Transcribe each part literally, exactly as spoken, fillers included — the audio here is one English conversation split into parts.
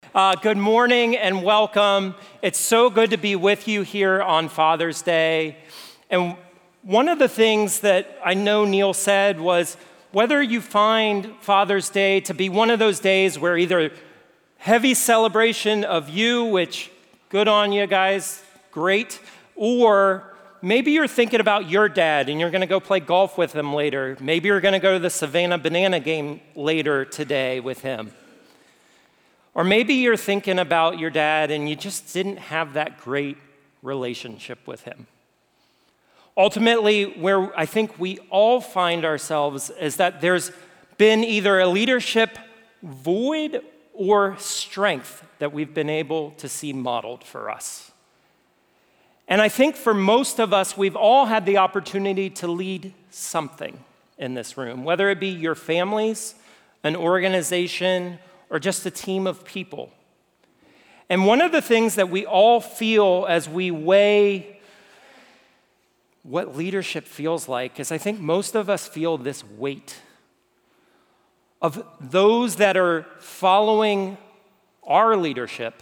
Uh, good morning and welcome. It's so good to be with you here on Father's Day. And one of the things that I know Neil said was whether you find Father's Day to be one of those days where either heavy celebration of you, which good on you guys, great, or maybe you're thinking about your dad and you're going to go play golf with him later. Maybe you're going to go to the Savannah Banana game later today with him. Or maybe you're thinking about your dad and you just didn't have that great relationship with him. Ultimately, where I think we all find ourselves is that there's been either a leadership void or strength that we've been able to see modeled for us. And I think for most of us, we've all had the opportunity to lead something in this room, whether it be your families, an organization, or just a team of people. And one of the things that we all feel as we weigh what leadership feels like is I think most of us feel this weight of those that are following our leadership.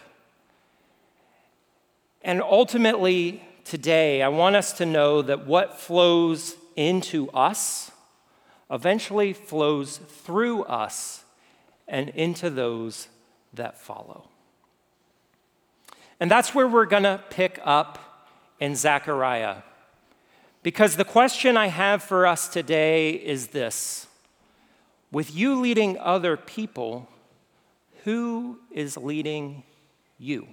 And ultimately, today, I want us to know that what flows into us eventually flows through us and into those that follow. And that's where we're going to pick up in Zechariah. Because the question I have for us today is this: with you leading other people, who is leading you?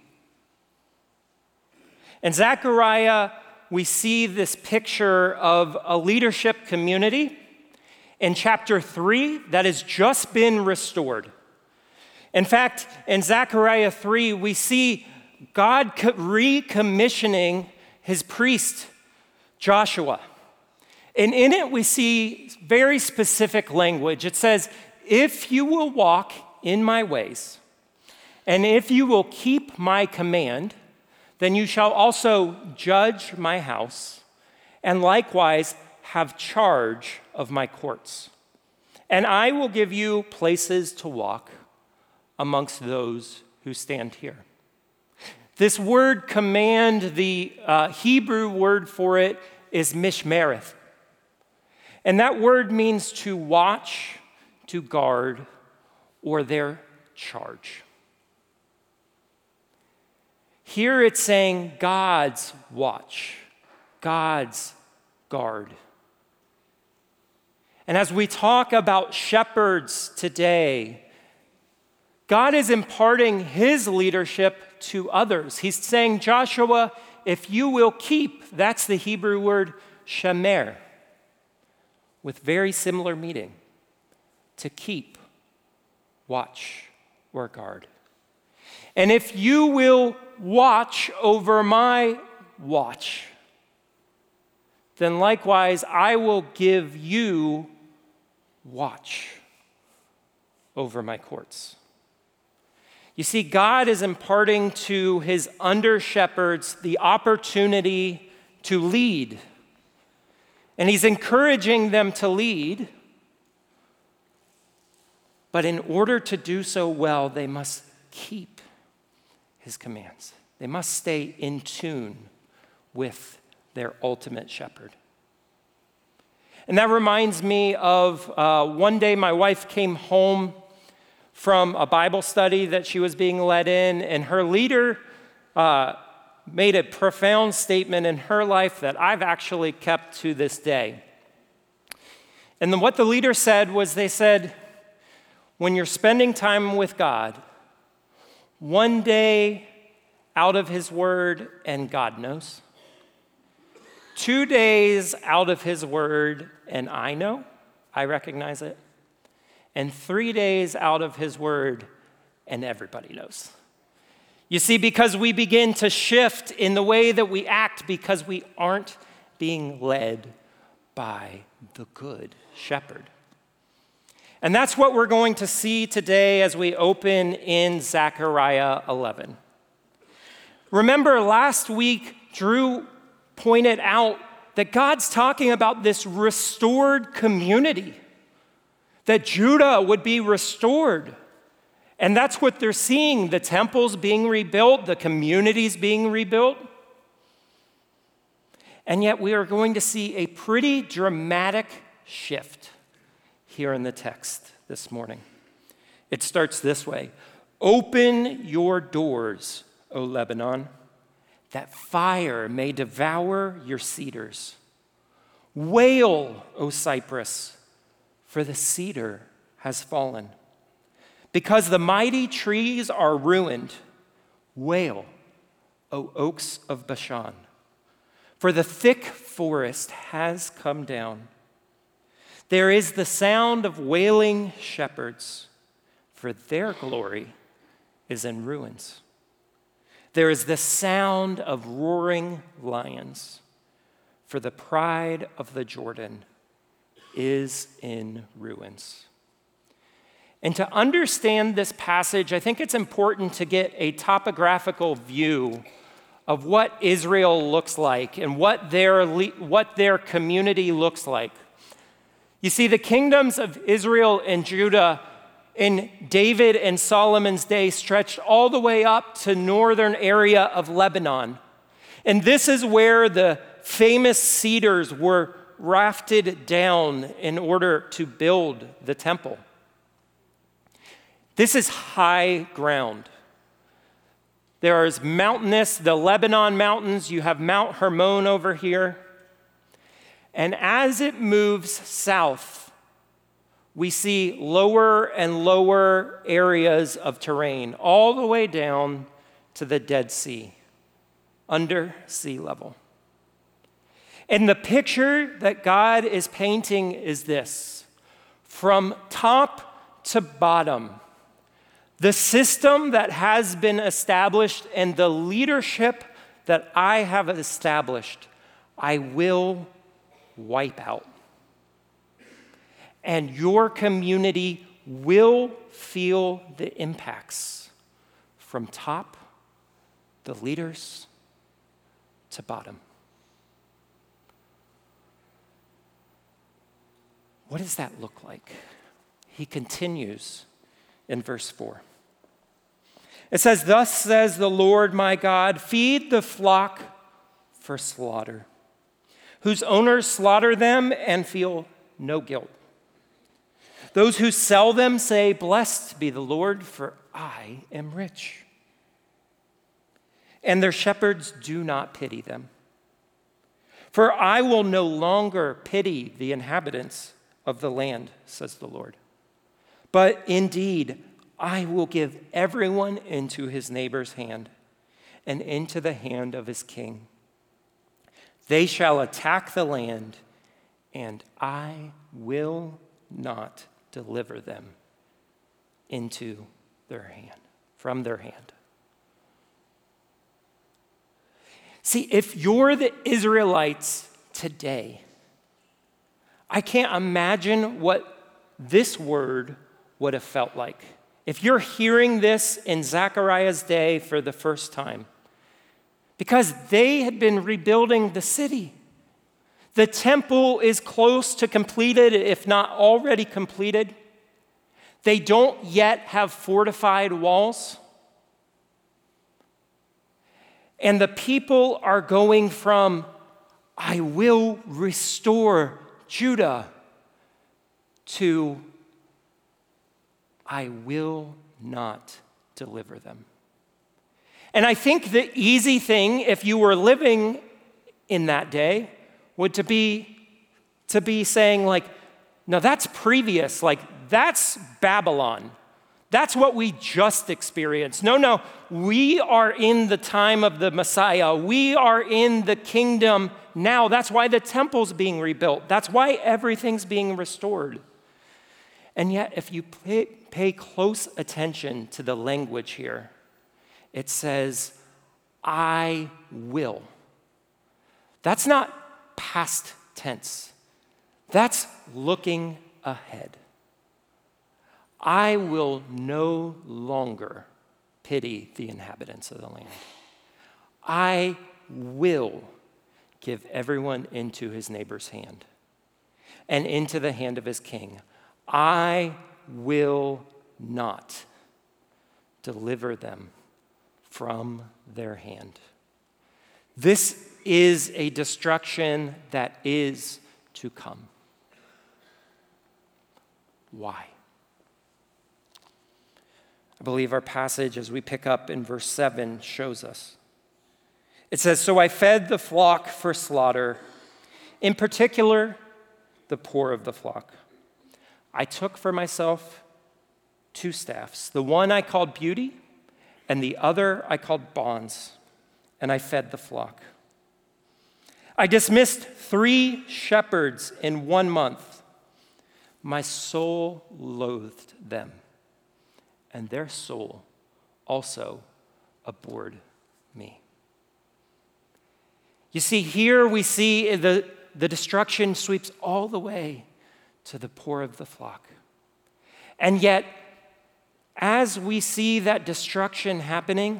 In Zechariah, we see this picture of a leadership community in chapter three that has just been restored. In fact, in Zechariah three, we see God recommissioning his priest, Joshua. And in it, we see very specific language. It says, if you will walk in my ways, and if you will keep my command, then you shall also judge my house, and likewise have charge of my courts. And I will give you places to walk amongst those who stand here. This word command, the uh, Hebrew word for it is mishmereth. And that word means to watch, to guard, or their charge. Here it's saying God's watch, God's guard. And as we talk about shepherds today, God is imparting his leadership to others. He's saying, Joshua, if you will keep, that's the Hebrew word shemer, with very similar meaning, to keep, watch, or guard. And if you will watch over my watch, then likewise I will give you watch over my courts. You see, God is imparting to his under-shepherds the opportunity to lead. And he's encouraging them to lead. But in order to do so well, they must keep his commands. They must stay in tune with their ultimate shepherd. And that reminds me of uh, one day my wife came home from a Bible study that she was being led in, and her leader uh, made a profound statement in her life that I've actually kept to this day. And then what the leader said was, they said, when you're spending time with God, one day out of his word, and God knows. Two days out of his word, and I know, I recognize it. And three days out of his word, and everybody knows. You see, because we begin to shift in the way that we act because we aren't being led by the good shepherd. And that's what we're going to see today as we open in Zechariah eleven. Remember, last week, Drew pointed out that God's talking about this restored community, that Judah would be restored. And that's what they're seeing, the temples being rebuilt, the communities being rebuilt. And yet we are going to see a pretty dramatic shift here in the text this morning. It starts this way: "Open your doors, O Lebanon, that fire may devour your cedars. Wail, O Cypress, for the cedar has fallen. Because the mighty trees are ruined, wail, O oaks of Bashan. For the thick forest has come down. There is the sound of wailing shepherds, for their glory is in ruins. There is the sound of roaring lions, for the pride of the Jordan is in ruins." And to understand this passage, I think it's important to get a topographical view of what Israel looks like and what their, what their community looks like. You see, the kingdoms of Israel and Judah in David and Solomon's day stretched all the way up to northern area of Lebanon. And this is where the famous cedars were rafted down in order to build the temple. This is high ground. There is mountainous, the Lebanon mountains. You have Mount Hermon over here. And as it moves south, we see lower and lower areas of terrain, all the way down to the Dead Sea, under sea level. And the picture that God is painting is this: from top to bottom, the system that has been established and the leadership that I have established, I will wipe out. And your community will feel the impacts from top, the leaders, to bottom. What does that look like? He continues in verse four. It says, "Thus says the Lord my God, feed the flock for slaughter, whose owners slaughter them and feel no guilt. Those who sell them say, blessed be the Lord, for I am rich. And their shepherds do not pity them. For I will no longer pity the inhabitants of the land, says the Lord. But indeed, I will give everyone into his neighbor's hand and into the hand of his king. They shall attack the land, and I will not deliver them into their hand, from their hand." See, if you're the Israelites today, I can't imagine what this word would have felt like. If you're hearing this in Zechariah's day for the first time, because they had been rebuilding the city. The temple is close to completed, if not already completed. They don't yet have fortified walls. And the people are going from, I will restore Judah, to, I will not deliver them. And I think the easy thing, if you were living in that day, would to be to be saying like, no, that's previous, like that's Babylon. That's what we just experienced. No, no, we are in the time of the Messiah. We are in the kingdom now. That's why the temple's being rebuilt. That's why everything's being restored. And yet, if you pay, pay close attention to the language here, it says, I will. That's not past tense. That's looking ahead. I will no longer pity the inhabitants of the land. I will give everyone into his neighbor's hand and into the hand of his king. I will not deliver them from their hand. This is a destruction that is to come. Why? I believe our passage, as we pick up in verse seven, shows us. It says, "So I fed the flock for slaughter, in particular, the poor of the flock. I took for myself two staffs. The one I called Beauty, and the other I called Bonds, and I fed the flock. I dismissed three shepherds in one month. My soul loathed them, and their soul also abhorred me." You see, here we see the, the destruction sweeps all the way to the poor of the flock. And yet, as we see that destruction happening,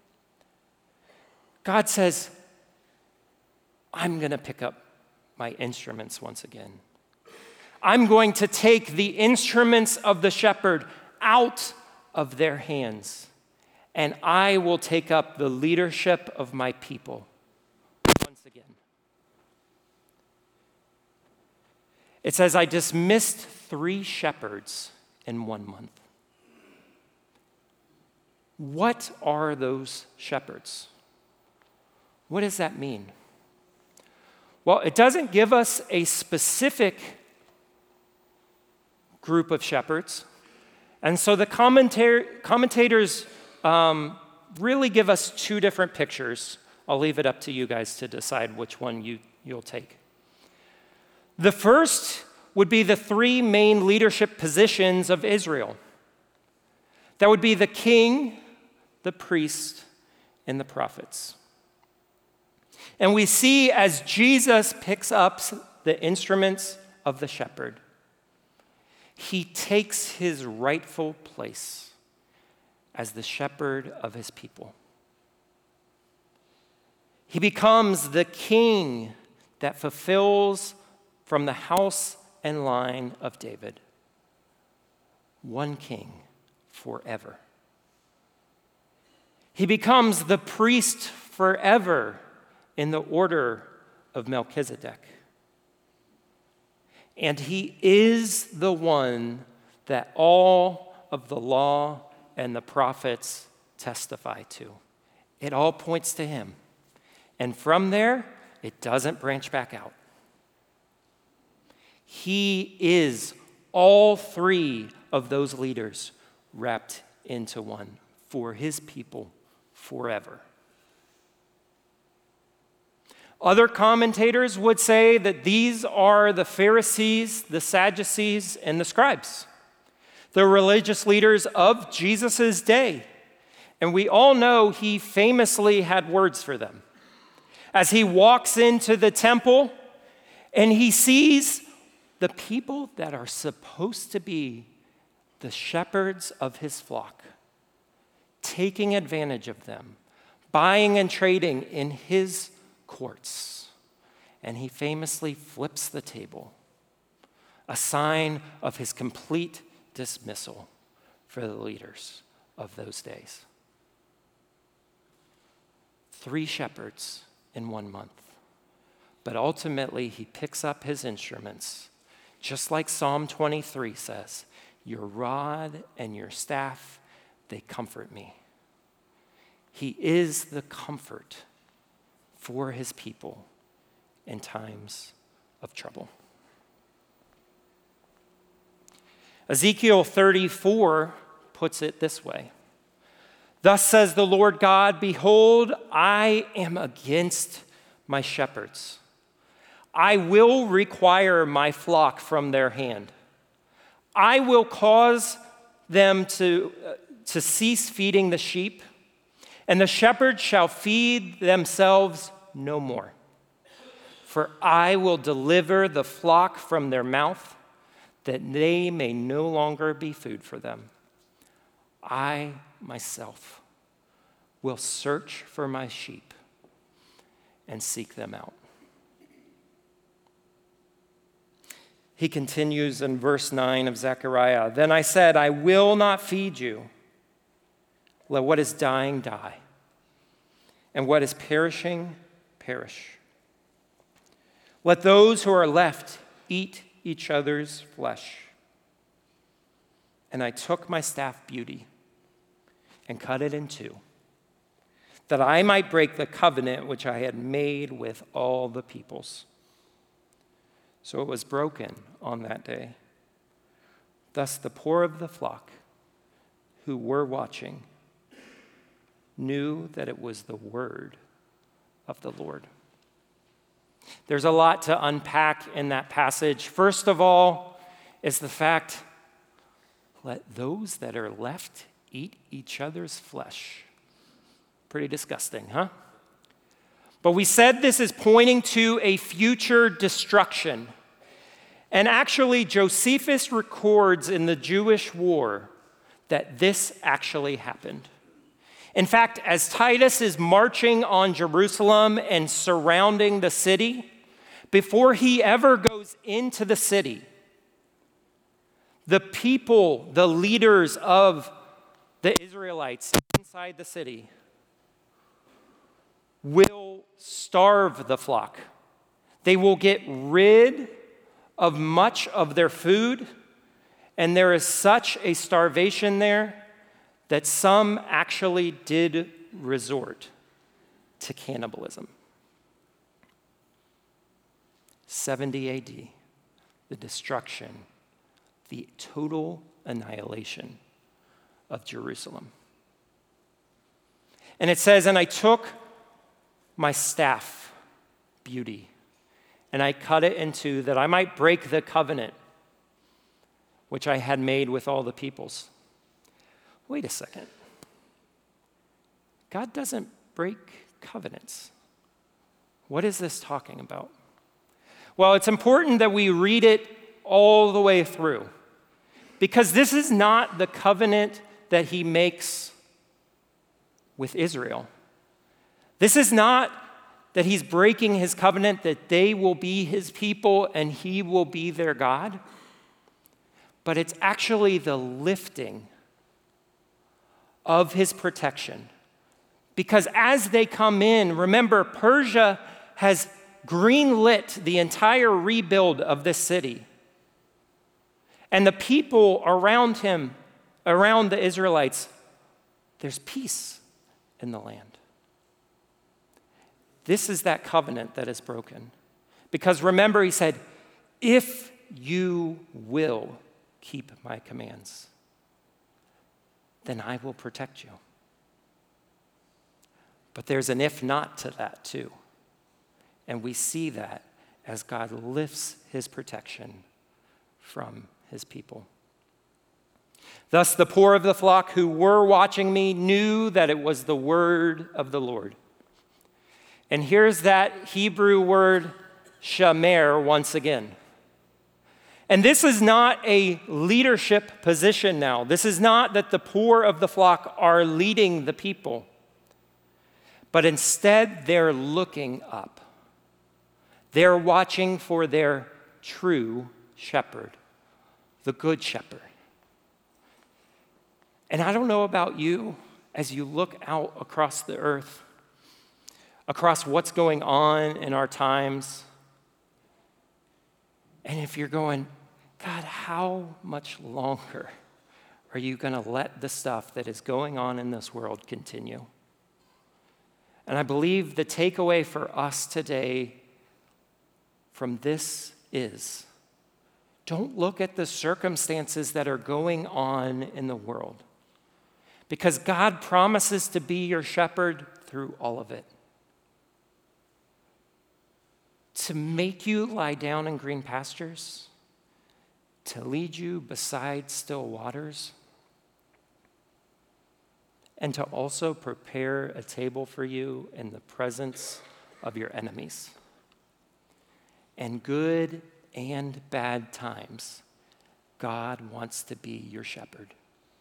God says, I'm going to pick up my instruments once again. I'm going to take the instruments of the shepherd out of their hands, and I will take up the leadership of my people once again. It says, I dismissed three shepherds in one month. What are those shepherds? What does that mean? Well, it doesn't give us a specific group of shepherds. And so the commentar- commentators um, really give us two different pictures. I'll leave it up to you guys to decide which one you, you'll take. The first would be the three main leadership positions of Israel. That would be the king, the priest, and the prophets. And we see as Jesus picks up the instruments of the shepherd, he takes his rightful place as the shepherd of his people. He becomes the king that fulfills from the house and line of David. One king forever. He becomes the priest forever in the order of Melchizedek. And he is the one that all of the law and the prophets testify to. It all points to him. And from there, it doesn't branch back out. He is all three of those leaders wrapped into one for his people forever. Other commentators would say that these are the Pharisees, the Sadducees, and the scribes, the religious leaders of Jesus' day. And we all know he famously had words for them. As he walks into the temple and he sees the people that are supposed to be the shepherds of his flock, taking advantage of them, buying and trading in his courts. And he famously flips the table, a sign of his complete dismissal for the leaders of those days. Three shepherds in one month. But ultimately, he picks up his instruments, just like Psalm twenty-three says, your rod and your staff, they comfort me. He is the comfort for his people in times of trouble. Ezekiel thirty-four puts it this way. Thus says the Lord God, behold, I am against my shepherds. I will require my flock from their hand. I will cause them to, uh, to cease feeding the sheep, and the shepherds shall feed themselves no more. For I will deliver the flock from their mouth, that they may no longer be food for them. I myself will search for my sheep and seek them out. He continues in verse nine of Zechariah, then I said, I will not feed you. let what is dying die, and what is perishing perish. Let those who are left eat each other's flesh. And I took my staff Beauty and cut it in two, that I might break the covenant which I had made with all the peoples. So it was broken on that day. Thus the poor of the flock who were watching knew that it was the word of the Lord. There's a lot to unpack in that passage. First of all is the fact, let those that are left eat each other's flesh. Pretty disgusting, huh? But we said this is pointing to a future destruction. And actually, Josephus records in the Jewish war that this actually happened. In fact, as Titus is marching on Jerusalem and surrounding the city, before he ever goes into the city, the people, the leaders of the Israelites inside the city will starve the flock. They will get rid of much of their food, and there is such a starvation there that some actually did resort to cannibalism. seventy A D, the destruction, the total annihilation of Jerusalem. And it says, and I took my staff, Beauty, and I cut it in two that I might break the covenant which I had made with all the peoples. Wait a second. God doesn't break covenants. What is this talking about? Well, it's important that we read it all the way through, because this is not the covenant that he makes with Israel. This is not that he's breaking his covenant, that they will be his people and he will be their God, but it's actually the lifting of his protection. Because as they come in, remember, Persia has greenlit the entire rebuild of this city. And the people around him, around the Israelites, there's peace in the land. This is that covenant that is broken. Because remember, he said, if you will keep my commands, then I will protect you. But there's an if not to that too. And we see that as God lifts his protection from his people. Thus the poor of the flock who were watching me knew that it was the word of the Lord. And here's that Hebrew word shamer once again. And this is not a leadership position now. This is not that the poor of the flock are leading the people, but instead they're looking up. They're watching for their true shepherd, the good shepherd. And I don't know about you, as you look out across the earth, across what's going on in our times, and if you're going, God, how much longer are you going to let the stuff that is going on in this world continue? And I believe the takeaway for us today from this is, don't look at the circumstances that are going on in the world, because God promises to be your shepherd through all of it, to make you lie down in green pastures, to lead you beside still waters, and to also prepare a table for you in the presence of your enemies. And good and bad times, God wants to be your shepherd.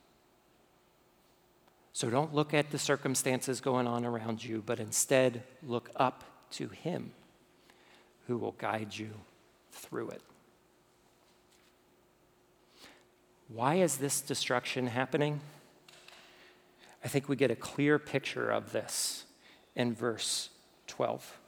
So don't look at the circumstances going on around you, but instead look up to him who will guide you through it. Why is this destruction happening? I think we get a clear picture of this in verse twelve.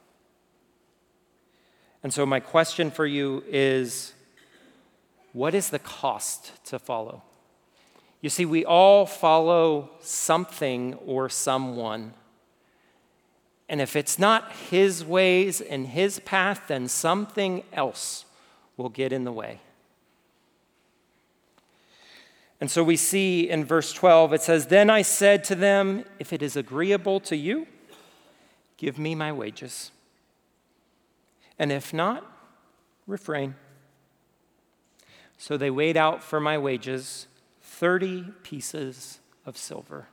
And so my question for you is, what is the cost to follow? You see, we all follow something or someone. And if it's not his ways and his path, then something else will get in the way. And so we see in verse twelve, it says, "Then I said to them, if it is agreeable to you, give me my wages. And if not, refrain." So they weighed out for my wages thirty pieces of silver.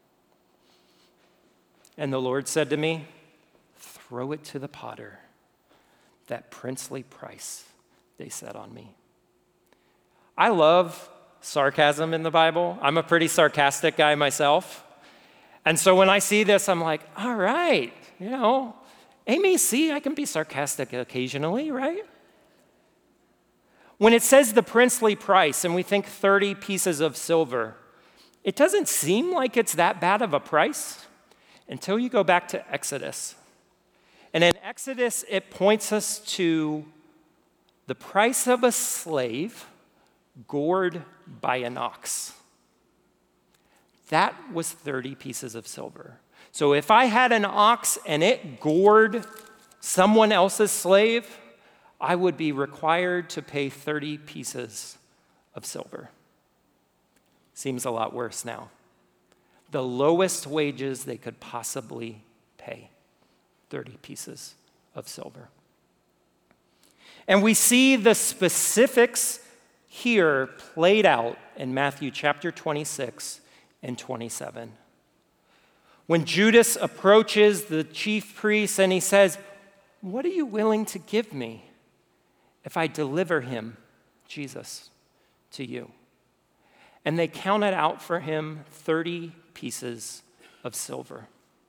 And the Lord said to me, "Throw it to the potter, that princely price they set on me." I love sarcasm in the Bible. I'm a pretty sarcastic guy myself. And so when I see this, I'm like, all right, you know, Amy, see, I can be sarcastic occasionally, right? When it says the princely price and we think thirty pieces of silver, it doesn't seem like it's that bad of a price until you go back to Exodus. And in Exodus, it points us to the price of a slave gored by an ox. That was thirty pieces of silver. So if I had an ox and it gored someone else's slave, I would be required to pay thirty pieces of silver. Seems a lot worse now. The lowest wages they could possibly pay, thirty pieces of silver. And we see the specifics here played out in Matthew chapter twenty-six and twenty-seven. When Judas approaches the chief priests and he says, "What are you willing to give me if I deliver him, Jesus, to you?" And they counted out for him thirty pieces of silver.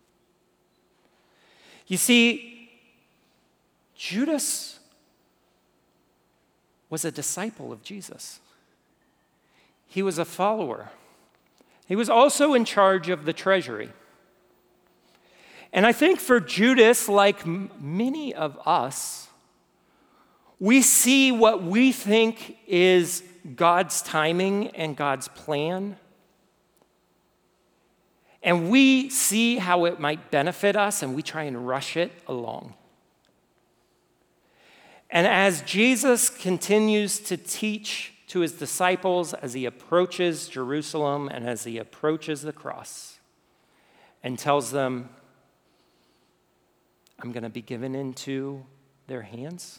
You see, Judas was a disciple of Jesus. He was a follower. He was also in charge of the treasury. And I think for Judas, like m- many of us, we see what we think is God's timing and God's plan. And we see how it might benefit us, and we try and rush it along. And as Jesus continues to teach to his disciples as he approaches Jerusalem and as he approaches the cross and tells them, "I'm going to be given into their hands.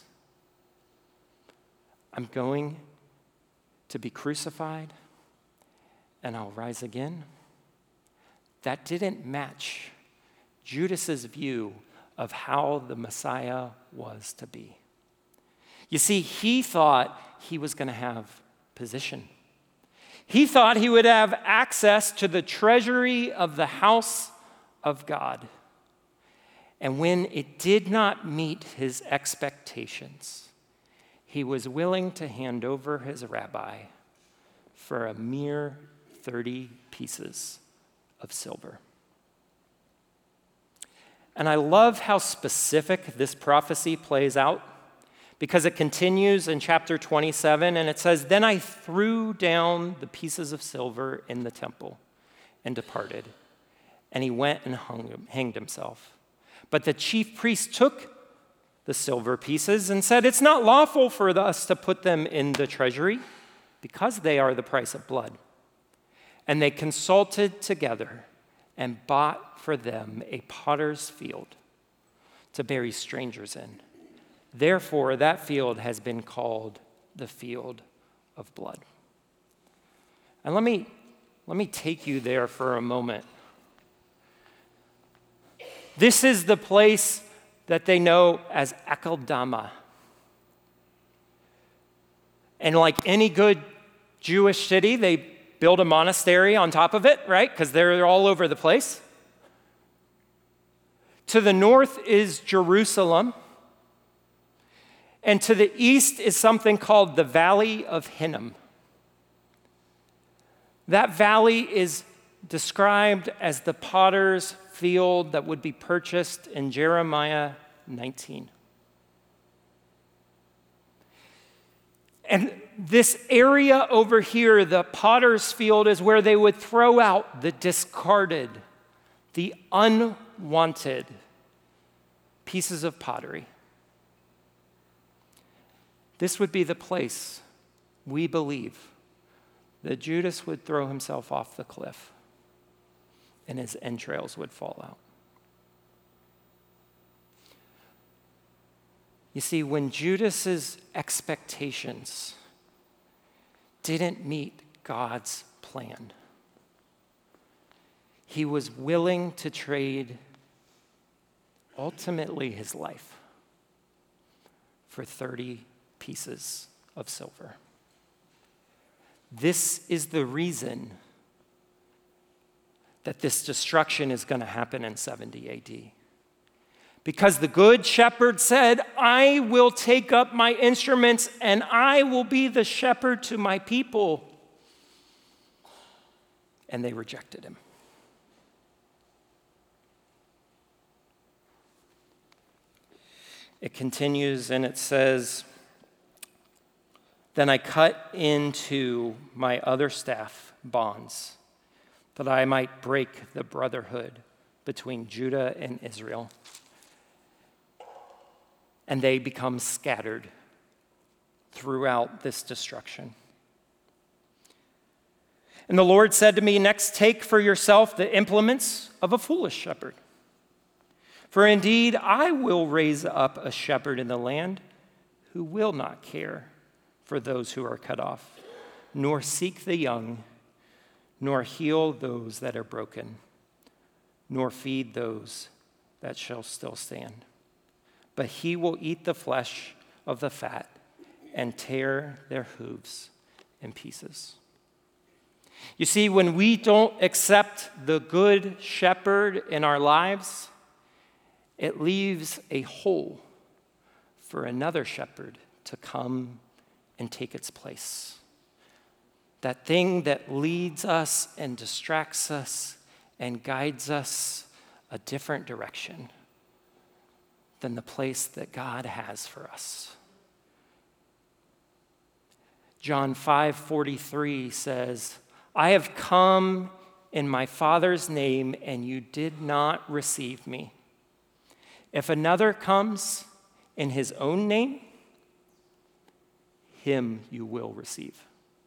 I'm going to be crucified, and I'll rise again." That didn't match Judas's view of how the Messiah was to be. You see, he thought he was going to have position. He thought he would have access to the treasury of the house of God. And when it did not meet his expectations, he was willing to hand over his rabbi for a mere thirty pieces of silver. And I love how specific this prophecy plays out, because it continues in chapter twenty-seven, and it says, "Then I threw down the pieces of silver in the temple and departed. And he went and hung, hanged himself. But the chief priest took the silver pieces and said, 'It's not lawful for us to put them in the treasury, because they are the price of blood.' And they consulted together and bought for them a potter's field to bury strangers in. Therefore, that field has been called the field of blood." And let me, let me take you there for a moment. This is the place that they know as Akeldama. And like any good Jewish city, they build a monastery on top of it, right? Because they're all over the place. To the north is Jerusalem. And to the east is something called the Valley of Hinnom. That valley is described as the potter's field that would be purchased in Jeremiah nineteen. And this area over here, the potter's field, is where they would throw out the discarded, the unwanted pieces of pottery. This would be the place, we believe, that Judas would throw himself off the cliff and his entrails would fall out. You see, when Judas's expectations didn't meet God's plan, he was willing to trade ultimately his life for thirty pieces of silver. This is the reason that this destruction is going to happen in seventy A D. Because the good shepherd said, I will take up my instruments and I will be the shepherd to my people. And they rejected him. It continues and it says, then I cut into my other staff bonds, that I might break the brotherhood between Judah and Israel. And they become scattered throughout this destruction. And the Lord said to me, next take for yourself the implements of a foolish shepherd. For indeed, I will raise up a shepherd in the land who will not care for those who are cut off, nor seek the young, nor heal those that are broken, nor feed those that shall still stand. But he will eat the flesh of the fat and tear their hooves in pieces. You see, when we don't accept the good shepherd in our lives, it leaves a hole for another shepherd to come and take its place. That thing that leads us and distracts us and guides us a different direction than the place that God has for us. John five forty-three says, I have come in my Father's name, and you did not receive me. If another comes in his own name, him you will receive.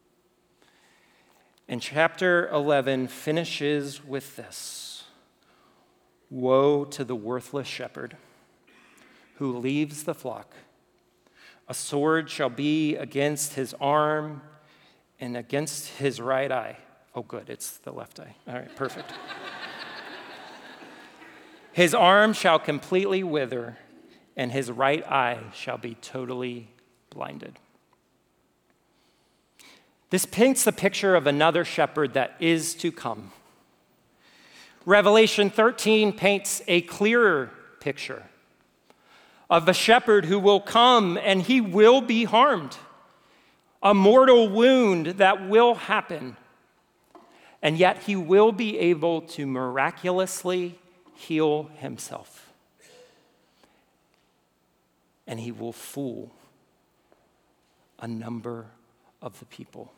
And chapter eleven finishes with this. Woe to the worthless shepherd who leaves the flock. A sword shall be against his arm and against his right eye. Oh, good, it's the left eye. All right, perfect. His arm shall completely wither, and his right eye shall be totally blinded. This paints the picture of another shepherd that is to come. Revelation thirteen paints a clearer picture of a shepherd who will come and he will be harmed. A mortal wound that will happen. And yet he will be able to miraculously heal himself. And he will fool a number of the people.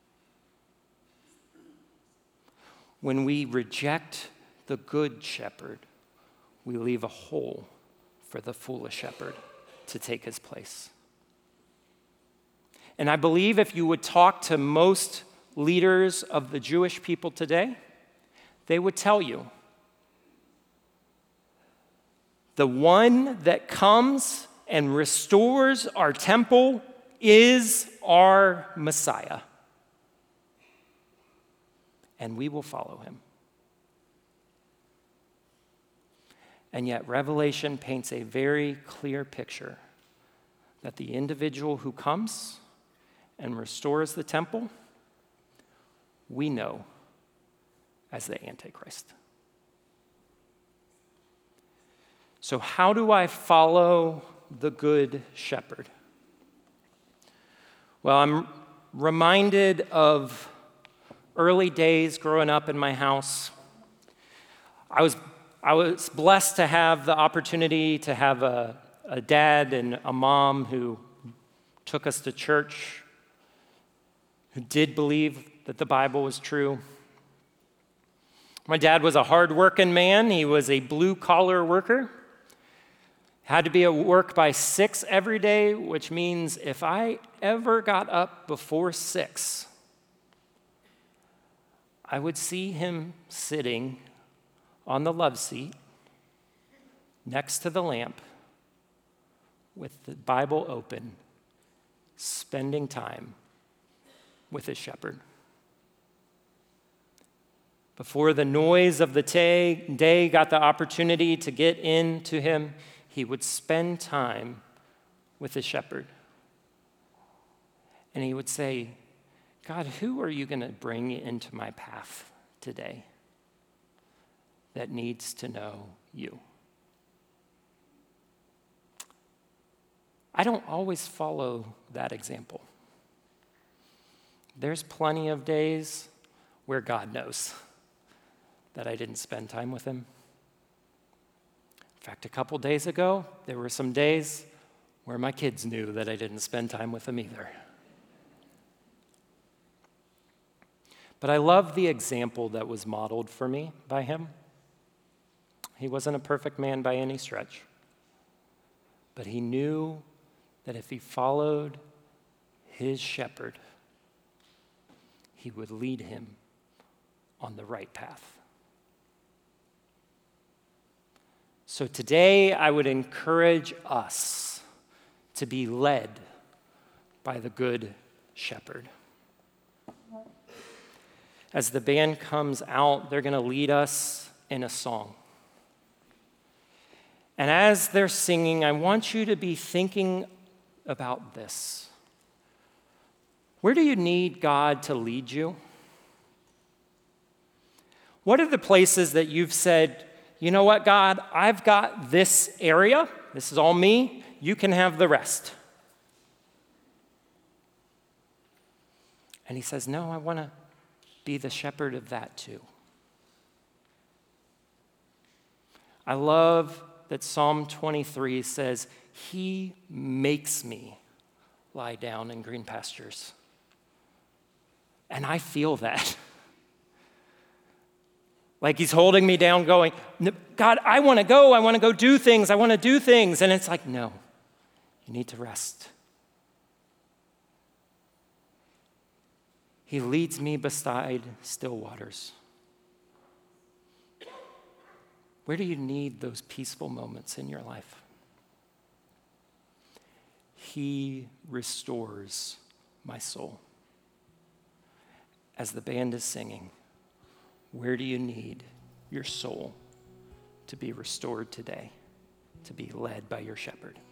When we reject the good shepherd, we leave a hole for the foolish shepherd to take his place. And I believe if you would talk to most leaders of the Jewish people today, they would tell you the one that comes and restores our temple is our Messiah. And we will follow him. And yet Revelation paints a very clear picture that the individual who comes and restores the temple, we know as the Antichrist. So how do I follow the good shepherd? Well, I'm reminded of early days growing up in my house, I was, I was blessed to have the opportunity to have a, a dad and a mom who took us to church, who did believe that the Bible was true. My dad was a hard-working man. He was a blue-collar worker. Had to be at work by six every day, which means if I ever got up before six, I would see him sitting on the love seat next to the lamp with the Bible open, spending time with his shepherd. Before the noise of the day got the opportunity to get into him, he would spend time with his shepherd. And he would say, God, who are you going to bring into my path today that needs to know you? I don't always follow that example. There's plenty of days where God knows that I didn't spend time with him. In fact, a couple days ago, there were some days where my kids knew that I didn't spend time with them either. But I love the example that was modeled for me by him. He wasn't a perfect man by any stretch, but he knew that if he followed his shepherd, he would lead him on the right path. So today, I would encourage us to be led by the Good Shepherd. As the band comes out, they're going to lead us in a song. And as they're singing, I want you to be thinking about this. Where do you need God to lead you? What are the places that you've said, you know what, God, I've got this area. This is all me. You can have the rest. And he says, no, I want to be the shepherd of that too. I love that Psalm twenty-three says, he makes me lie down in green pastures. And I feel that. Like he's holding me down going, God, I want to go. I want to go do things. I want to do things. And it's like, no, you need to rest. He leads me beside still waters. Where do you need those peaceful moments in your life? He restores my soul. As the band is singing, where do you need your soul to be restored today, to be led by your shepherd?